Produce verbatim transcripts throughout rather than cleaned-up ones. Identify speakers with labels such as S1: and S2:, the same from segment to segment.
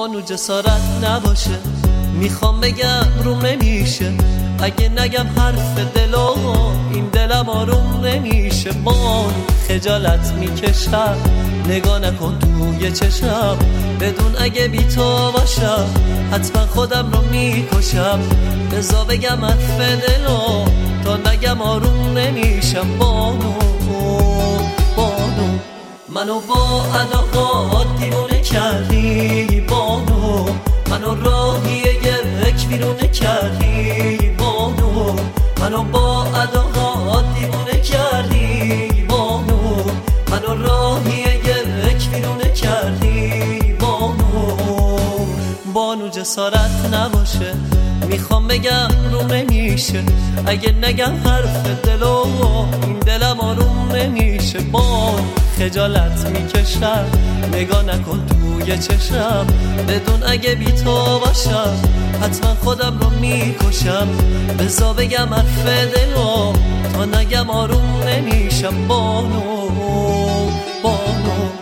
S1: بانو جسارت نباشه، میخوام بگم روم نمیشه، اگه نگم حرف دلو این دلم آروم نمیشه. بانو خجالت میکشم، نگاه نکن توی چشم، بدون اگه بی تو باشم حتما خودم رو میکشم. بذار بگم حرف دلو تا نگم آروم نمیشم. بانو بانو منو با اداهات دیوونه کردی، بانو منو راهی یک بیرونه کردی، بانو منو با اداهات دیوونه کردی، بانو منو راهی یک بیرونه کردی. بانو بانو جسارت نباشه، میخوام بگم رو نمیشه، اگه نگم حرف دلو این دلم آروم نمیشه. بانو خجالت میکشم، نگاه نکن توی چشم، بدون اگه بی تو باشم حتما خودم رو میکشم. بذار بگم حرف دلو تا نگم آروم نمیشم. بانو بانو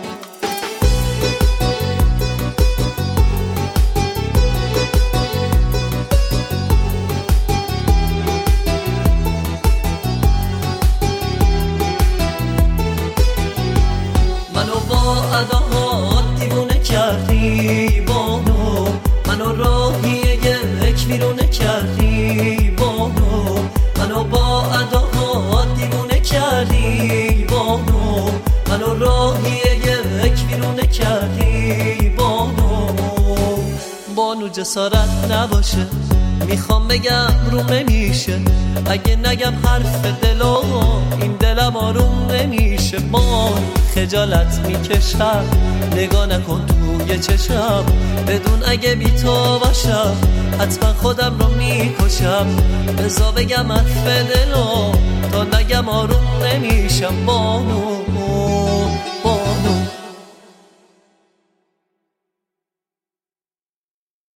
S1: منو با اداهات دیوونه کردی، بانو منو راهی یک بیرونه کردی، بانو منو با اداهات دیوونه کردی، بانو منو راهی یک بیرونه کردی. بانو بانو جسارت نباشه، میخوام بگم رو نمیشه، اگه نگم حرف دلو این دلم آروم نمیشه. بانو خجالت میکشم، نگاه نکن توی چشم، بدون اگه بی تو باشم حتما خودم رو میکشم. بذار بگم حرف دلو تا نگم آروم نمیشم. بانو